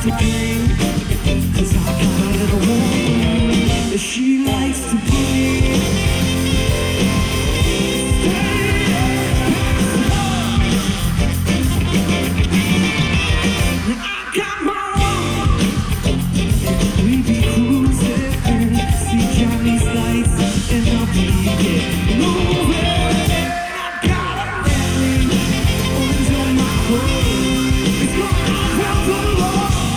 to drink, 'cause I got a little woman, she likes to drink.